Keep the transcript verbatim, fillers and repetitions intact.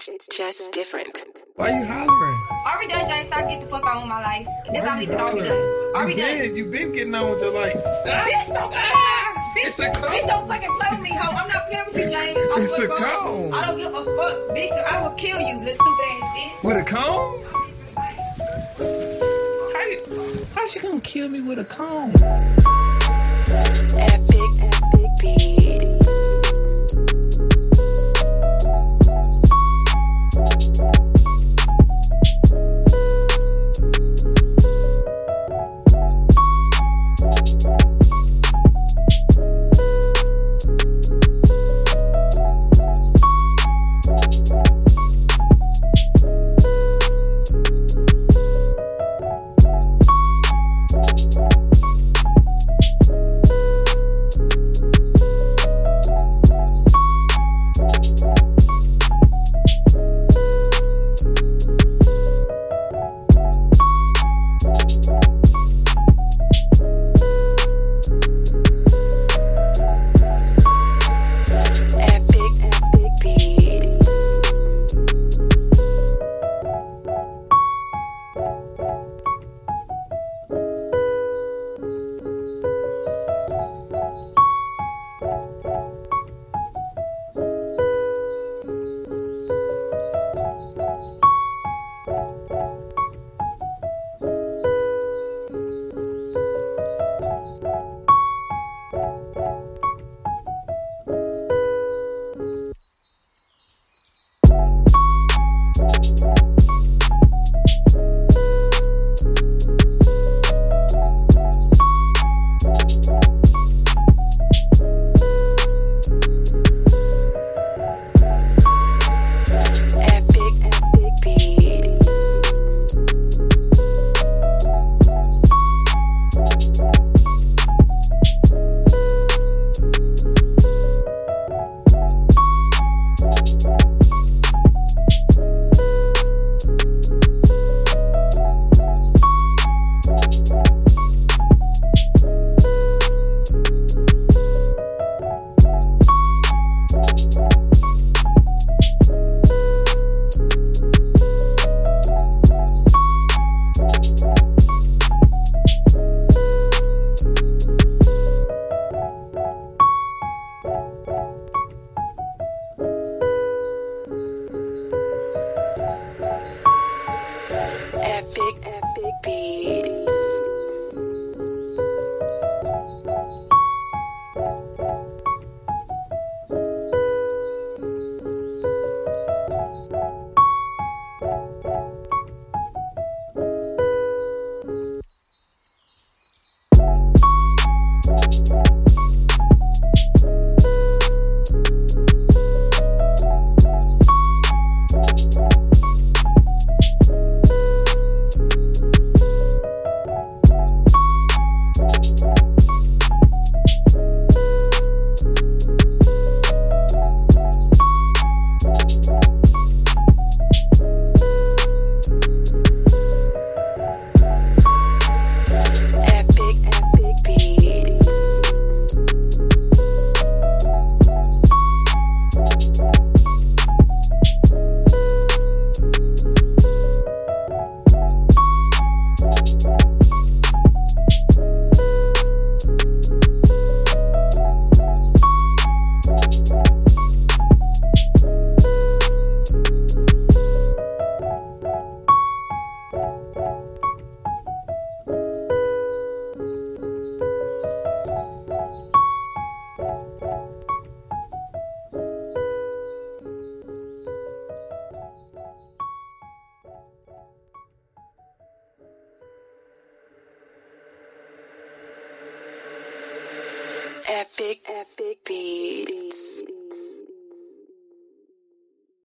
It's just different. Why you hollering? Ari done, Johnny. Stop, get the fuck on with my life. That's Why all you we done. Ari done. Ari You done. been, you been getting on with your life. Bitch, don't fucking Ah, bitch, it's a cone. bitch, don't fucking play with me, ho. I'm not playing with you, James. I It's swear a to God, cone. I don't give a fuck, bitch. I will kill you, little stupid ass bitch. With a comb? How, you, how she gonna kill me with a comb? Epic, epic beats. Epic, epic beats. Epic, epic beats.